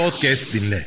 Podcast dinle.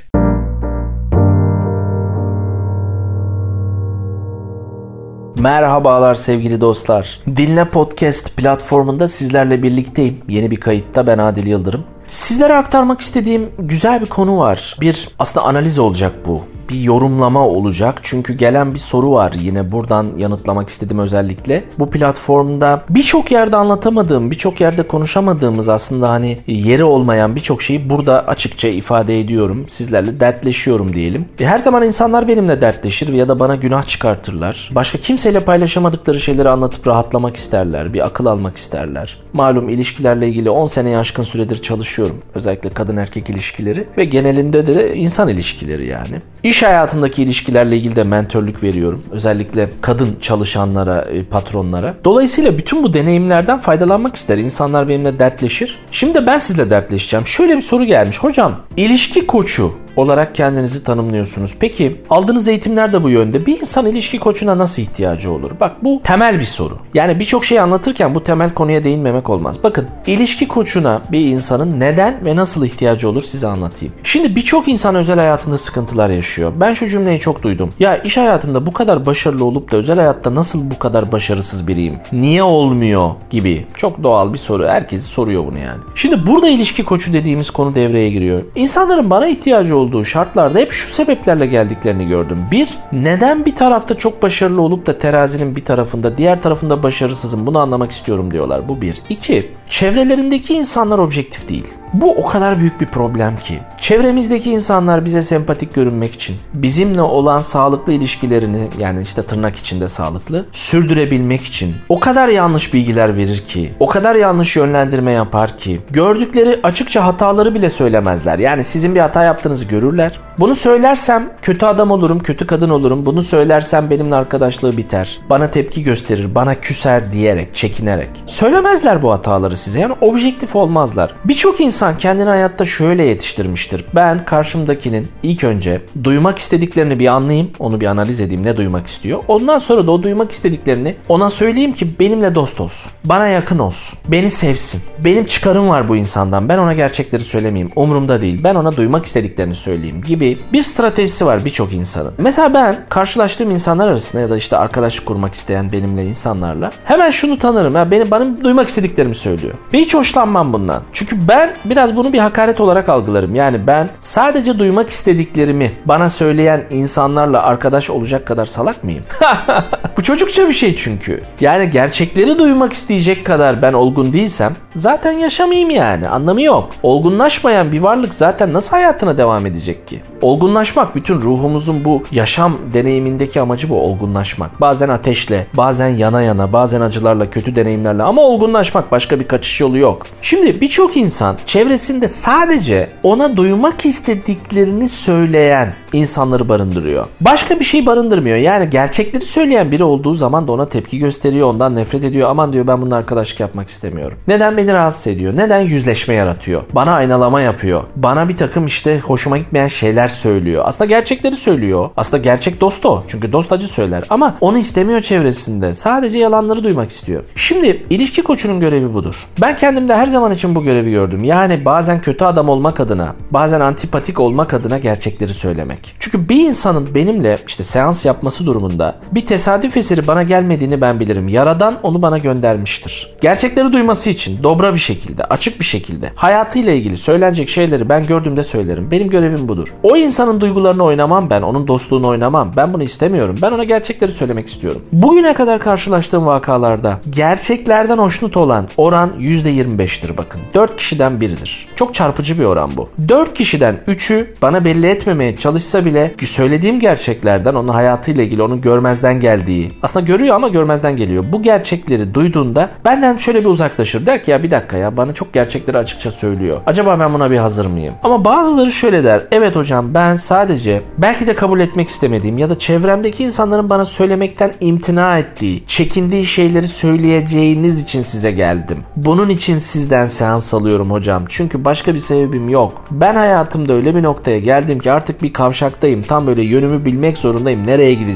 Merhabalar sevgili dostlar. Dinle Podcast platformunda sizlerle birlikteyim. Yeni bir kayıtta ben Adil Yıldırım. Sizlere aktarmak istediğim güzel bir konu var. Bir aslında analiz olacak bu. Bir yorumlama olacak. Çünkü gelen bir soru var. Yine buradan yanıtlamak istedim özellikle. Bu platformda birçok yerde anlatamadığım, birçok yerde konuşamadığımız aslında hani yeri olmayan birçok şeyi burada açıkça ifade ediyorum. Sizlerle dertleşiyorum diyelim. Her zaman insanlar benimle dertleşir ya da bana günah çıkartırlar. Başka kimseyle paylaşamadıkları şeyleri anlatıp rahatlamak isterler. Bir akıl almak isterler. Malum ilişkilerle ilgili 10 seneye aşkın süredir çalışıyorum. Özellikle kadın erkek ilişkileri ve genelinde de insan ilişkileri yani. İş hayatındaki ilişkilerle ilgili de mentörlük veriyorum. Özellikle kadın çalışanlara, patronlara. Dolayısıyla bütün bu deneyimlerden faydalanmak ister. İnsanlar benimle dertleşir. Şimdi de ben sizle dertleşeceğim. Şöyle bir soru gelmiş. Hocam, ilişki koçu olarak kendinizi tanımlıyorsunuz. Peki aldığınız eğitimler de bu yönde. Bir insan ilişki koçuna nasıl ihtiyacı olur? Bak bu temel bir soru. Yani birçok şey anlatırken bu temel konuya değinmemek olmaz. Bakın ilişki koçuna bir insanın neden ve nasıl ihtiyacı olur size anlatayım. Şimdi birçok insan özel hayatında sıkıntılar yaşıyor. Ben şu cümleyi çok duydum. Ya iş hayatında bu kadar başarılı olup da özel hayatta nasıl bu kadar başarısız biriyim? Niye olmuyor gibi. Çok doğal bir soru. Herkes soruyor bunu yani. Şimdi burada ilişki koçu dediğimiz konu devreye giriyor. İnsanların bana ihtiyacı olduğu şartlarda hep şu sebeplerle geldiklerini gördüm. Bir, neden bir tarafta çok başarılı olup da terazinin bir tarafında, diğer tarafında başarısızım? Bunu anlamak istiyorum diyorlar. Bu bir. İki, çevrelerindeki insanlar objektif değil. Bu o kadar büyük bir problem ki. Çevremizdeki insanlar bize sempatik görünmek için, bizimle olan sağlıklı ilişkilerini, yani işte tırnak içinde sağlıklı, sürdürebilmek için o kadar yanlış bilgiler verir ki, o kadar yanlış yönlendirme yapar ki, gördükleri açıkça hataları bile söylemezler. Yani sizin bir hata yaptığınızı görürler. Bunu söylersem kötü adam olurum, kötü kadın olurum. Bunu söylersem benimle arkadaşlığı biter. Bana tepki gösterir, bana küser diyerek, çekinerek. Söylemezler bu hataları size. Yani objektif olmazlar. Birçok insan kendini hayatta şöyle yetiştirmiştir. Ben karşımdakinin ilk önce duymak istediklerini bir anlayayım, onu bir analiz edeyim, ne duymak istiyor. Ondan sonra da o duymak istediklerini ona söyleyeyim ki benimle dost olsun. Bana yakın olsun. Beni sevsin. Benim çıkarım var bu insandan. Ben ona gerçekleri söylemeyeyim. Umurumda değil. Ben ona duymak istediklerini söyleyeyim gibi bir stratejisi var birçok insanın. Mesela ben karşılaştığım insanlar arasında ya da işte arkadaşlık kurmak isteyen benimle insanlarla hemen şunu tanırım. Ya benim duymak istediklerimi söylüyor. Ve hiç hoşlanmam bundan. Çünkü ben biraz bunu bir hakaret olarak algılarım. Yani ben sadece duymak istediklerimi bana söyleyen insanlarla arkadaş olacak kadar salak mıyım? Bu çocukça bir şey çünkü. Yani gerçekleri duymak isteyecek kadar ben olgun değilsem zaten yaşamayayım yani. Anlamı yok. Olgunlaşmayan bir varlık zaten nasıl hayatına devam edecek ki? Olgunlaşmak, bütün ruhumuzun bu yaşam deneyimindeki amacı bu, olgunlaşmak. Bazen ateşle, bazen yana yana, bazen acılarla, kötü deneyimlerle ama olgunlaşmak, başka bir kaçış yolu yok. Şimdi birçok insan çevresinde sadece ona duymak istediklerini söyleyen insanları barındırıyor. Başka bir şey barındırmıyor. Yani gerçekleri söyleyen biri olduğu zaman da ona tepki gösteriyor, ondan nefret ediyor. Aman diyor, ben bununla arkadaşlık yapmak istemiyorum. Neden beni rahatsız ediyor? Neden yüzleşme yaratıyor? Bana aynalama yapıyor. Bana bir takım işte hoşuma gitmeyen şeyler söylüyor. Aslında gerçekleri söylüyor. Aslında gerçek dost o. Çünkü dost acı söyler. Ama onu istemiyor çevresinde. Sadece yalanları duymak istiyor. Şimdi ilişki koçunun görevi budur. Ben kendimde her zaman için bu görevi gördüm. Yani bazen kötü adam olmak adına, bazen antipatik olmak adına gerçekleri söylemek. Çünkü bir insanın benimle işte seans yapması durumunda bir tesadüf eseri bana gelmediğini ben bilirim. Yaradan onu bana göndermiştir. Gerçekleri duyması için dobra bir şekilde, açık bir şekilde hayatıyla ilgili söylenecek şeyleri ben gördüğümde söylerim. Benim görevim budur. O insanın duygularını oynamam ben, onun dostluğunu oynamam. Ben bunu istemiyorum. Ben ona gerçekleri söylemek istiyorum. Bugüne kadar karşılaştığım vakalarda gerçeklerden hoşnut olan oran %25'tir bakın. 4 kişiden biridir. Çok çarpıcı bir oran bu. 4 kişiden 3'ü bana belli etmemeye çalışsa bile söylediğim gerçeklerden, onun hayatıyla ilgili, onun görmezden geldiği, aslında görüyor ama görmezden geliyor. Bu gerçekleri duyduğunda benden şöyle bir uzaklaşır. Der ki ya bir dakika ya, bana çok gerçekleri açıkça söylüyor. Acaba ben buna bir hazır mıyım? Ama bazıları şöyle der. Evet hocam, ben sadece belki de kabul etmek istemediğim ya da çevremdeki insanların bana söylemekten imtina ettiği, çekindiği şeyleri söyleyeceğiniz için size geldim. Bunun için sizden seans alıyorum hocam. Çünkü başka bir sebebim yok. Ben hayatımda öyle bir noktaya geldim ki artık bir kavşaktayım. Tam böyle yönümü bilmek zorundayım. Nereye gideceğim? Bu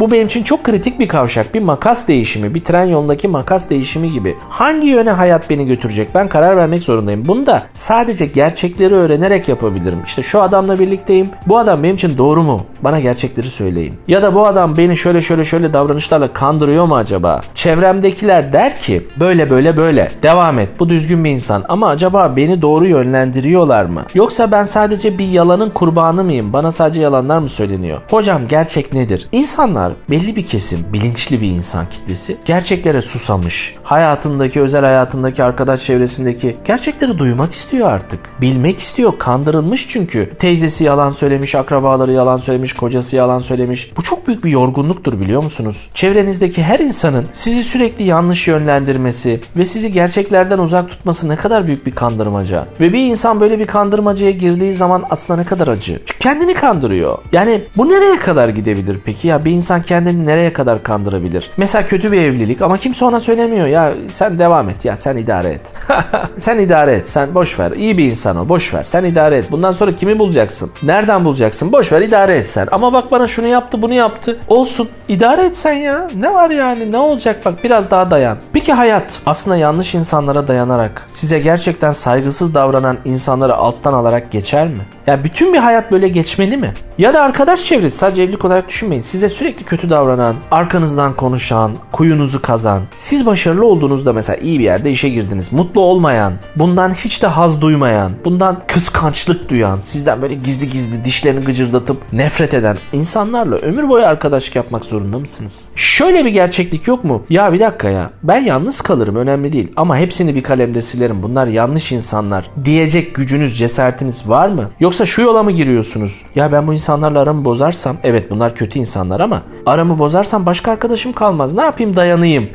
Bu benim için çok kritik bir kavşak, bir makas değişimi, bir tren yolundaki makas değişimi gibi. Hangi yöne hayat beni götürecek? Ben karar vermek zorundayım. Bunu da sadece gerçekleri öğrenerek yapabilirim. İşte şu adamla birlikteyim. Bu adam benim için doğru mu? Bana gerçekleri söyleyin. Ya da bu adam beni şöyle davranışlarla kandırıyor mu acaba? Çevremdekiler der ki böyle devam et. Bu düzgün bir insan ama acaba beni doğru yönlendiriyorlar mı? Yoksa ben sadece bir yalanın kurbanı mıyım? Bana sadece yalanlar mı söyleniyor? Hocam gerçek nedir? İnsanlar, belli bir kesim, bilinçli bir insan kitlesi gerçeklere susamış. Hayatındaki, özel hayatındaki, arkadaş çevresindeki gerçekleri duymak istiyor artık. Bilmek istiyor. Kandırılmış çünkü. Teyzesi yalan söylemiş, akrabaları yalan söylemiş, kocası yalan söylemiş. Bu çok büyük bir yorgunluktur, biliyor musunuz? Çevrenizdeki her insanın sizi sürekli yanlış yönlendirmesi ve sizi gerçeklerden uzak tutması ne kadar büyük bir kandırmaca. Ve bir insan böyle bir kandırmacaya girdiği zaman aslında ne kadar acı. Çünkü kendini kandırıyor. Yani bu nereye kadar gidebilir peki? Ya bir insan kendini nereye kadar kandırabilir? Mesela kötü bir evlilik ama kimse ona söylemiyor. Ya sen devam et, ya sen idare et. Sen idare et, sen boş ver. İyi bir insan o, boş ver. Sen idare et. Bundan sonra kimi bulacaksın? Nereden bulacaksın? Boş ver, idare et sen. Ama bak bana şunu yaptı, bunu yaptı. Olsun. İdare et sen ya. Ne var yani? Ne olacak? Bak biraz daha dayan. Peki hayat aslında yanlış insanlara dayanarak, size gerçekten saygısız davranan insanları alttan alarak geçer mi? Ya bütün bir hayat böyle geçmeli mi? Ya da arkadaş çevresi, sadece evlilik olarak düşünmeyin. Size sürekli kötü davranan, arkanızdan konuşan, kuyunuzu kazan. Siz başarılı olduğunuzda mesela iyi bir yerde işe girdiniz. Mutlu olmayan, bundan hiç de haz duymayan, bundan kıskançlık duyan, sizden böyle gizli gizli dişlerini gıcırdatıp nefret eden insanlarla ömür boyu arkadaşlık yapmak zorunda mısınız? Şöyle bir gerçeklik yok mu? Ya bir dakika ya, ben yalnız kalırım, önemli değil. Ama hepsini bir kalemde silerim. Bunlar yanlış insanlar diyecek gücünüz, cesaretiniz var mı? Yoksa şu yola mı giriyorsunuz? Ya ben bu insanlarla aramı bozarsam, evet bunlar kötü insanlar ama aramı bozarsam başka arkadaşım kalmaz. Ne yapayım, dayanayım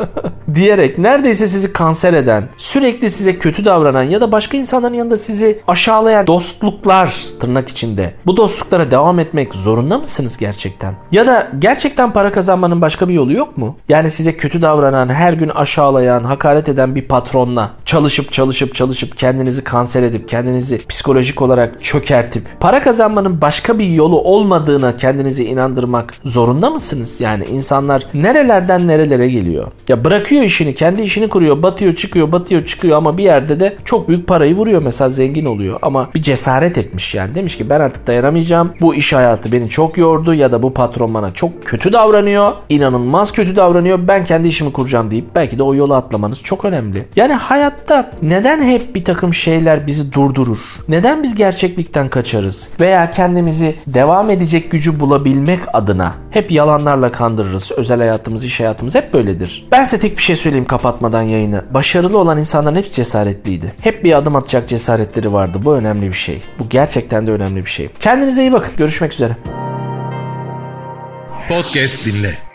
diyerek neredeyse sizi kanser eden, sürekli size kötü davranan ya da başka insanların yanında sizi aşağılayan dostluklar tırnak içinde. Bu dostluklara devam etmek zorunda mısınız gerçekten? Ya da gerçekten para kazanmanın başka bir yolu yok mu? Yani size kötü davranan, her gün aşağılayan, hakaret eden bir patronla çalışıp kendinizi kanser edip, kendinizi psikolojik olarak çökertip para kazanmanın başka bir yolu olmadığına kendinizi inandırmak zorunda mısınız? Yani insanlar nerelerden nerelere geliyor? Ya bırakıyor işini, kendi işini kuruyor, batıyor çıkıyor ama bir yerde de çok büyük parayı vuruyor, mesela zengin oluyor ama bir cesaret etmiş, yani demiş ki ben artık dayanamayacağım, bu iş hayatı beni çok yordu ya da bu patron bana çok kötü davranıyor, inanılmaz kötü davranıyor, ben kendi işimi kuracağım deyip belki de o yolu atlamanız çok önemli. Yani hayatta neden hep bir takım şeyler bizi durdurur? Neden biz gerçeklikten kaçarız? Veya kendimizi devam edecek gücü bulabilmek adına hep yalanlarla kandırırız. Özel hayatımız, iş hayatımız hep böyledir. Ben size tek bir şey söyleyeyim kapatmadan yayını. Başarılı olan insanların hepsi cesaretliydi. Hep bir adım atacak cesaretleri vardı. Bu önemli bir şey. Bu gerçekten de önemli bir şey. Kendinize iyi bakın. Görüşmek üzere. Podcast dinle.